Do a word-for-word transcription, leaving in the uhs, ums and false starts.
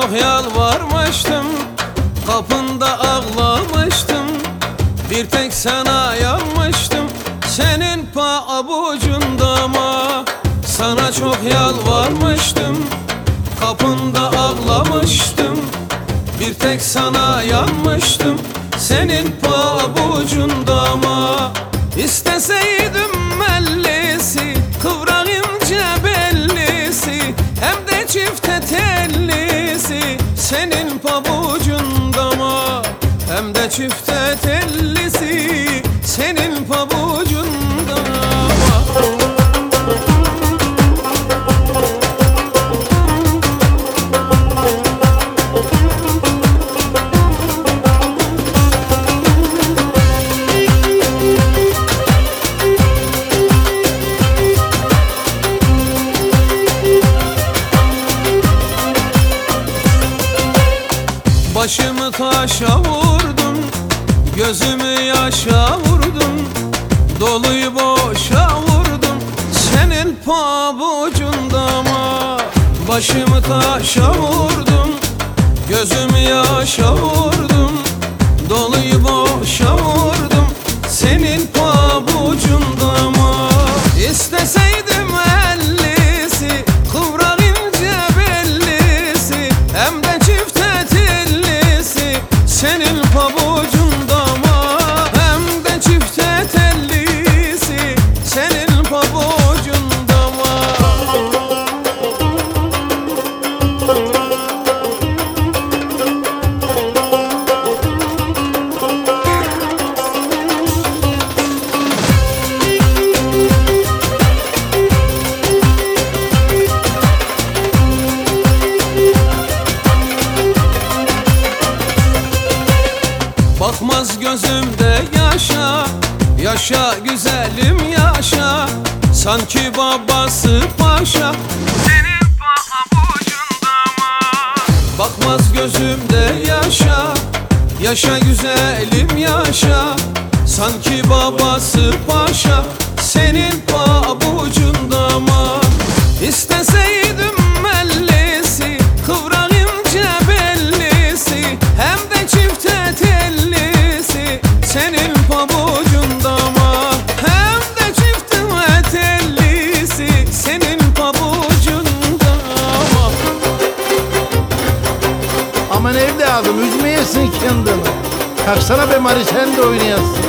çok yalvarmıştım, kapında ağlamıştım. Bir tek sana yanmıştım, senin pabucunda mı? Sana çok yalvarmıştım, kapında ağlamıştım. Bir tek sana yanmıştım, senin pabucunda mı? İsteseydim ellisi, kıvrak ince bellisi, hem de çifte tellisi, senin pabucunda mı? Hem de çifte tellisi, senin pabucunda mı? Başımı taşa vurdun, gözümü yaşa vurdun, doluyu boşa vurdum, senin pabucunda mı? Başımı taşa vurdum, gözümü yaşa vurdum, doluyu boşa vurdum, senin pabucunda mı? İsteseydim ellisi, kıvrak ince bellisi, hem de çifte senin pabucunda mı? Hem de çifte tellisi, senin pabucunda mı? Bakmaz gözümde yaşa, yaşa güzelim yaşa, sanki babası paşa, senin pabucunda mı? Bakmaz gözümde yaşa, yaşa güzelim yaşa, sanki babası paşa, senin pabucunda mı? İsteseydim ellisi, kıvrak ince bellisi, hem de çifte tellisi, senin pabucunda mı? Hem de çifte tellisi, senin pabucunda mı? Aman evladım, üzmeyesin kendini. Kalksana be Mari, sen de oynayasın.